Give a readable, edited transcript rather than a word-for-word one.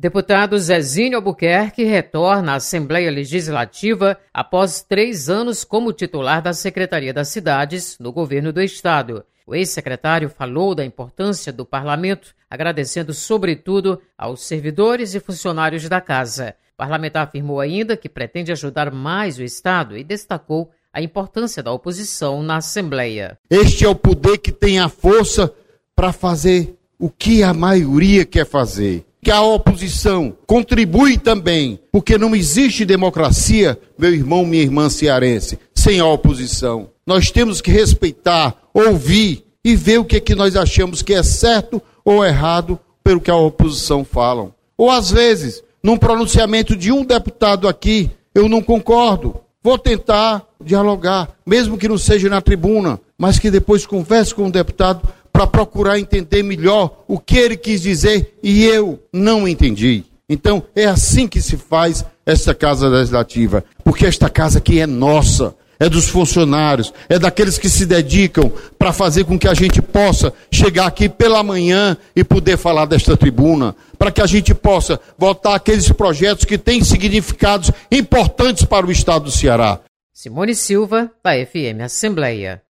Deputado Zezinho Albuquerque retorna à Assembleia Legislativa após 3 anos como titular da Secretaria das Cidades no governo do Estado. O ex-secretário falou da importância do parlamento, agradecendo sobretudo aos servidores e funcionários da casa. O parlamentar afirmou ainda que pretende ajudar mais o Estado e destacou a importância da oposição na Assembleia. Este é o poder que tem a força para fazer o que a maioria quer fazer. Que a oposição contribui também, porque não existe democracia, meu irmão, minha irmã cearense, sem a oposição. Nós temos que respeitar, ouvir e ver o que é que nós achamos que é certo ou errado pelo que a oposição fala. Ou às vezes, num pronunciamento de um deputado aqui, eu não concordo. Vou tentar dialogar, mesmo que não seja na tribuna, mas que depois converse com o deputado para procurar entender melhor o que ele quis dizer e eu não entendi. Então, é assim que se faz esta Casa Legislativa, porque esta casa aqui é nossa, é dos funcionários, é daqueles que se dedicam para fazer com que a gente possa chegar aqui pela manhã e poder falar desta tribuna, para que a gente possa votar aqueles projetos que têm significados importantes para o Estado do Ceará. Simone Silva, da FM Assembleia.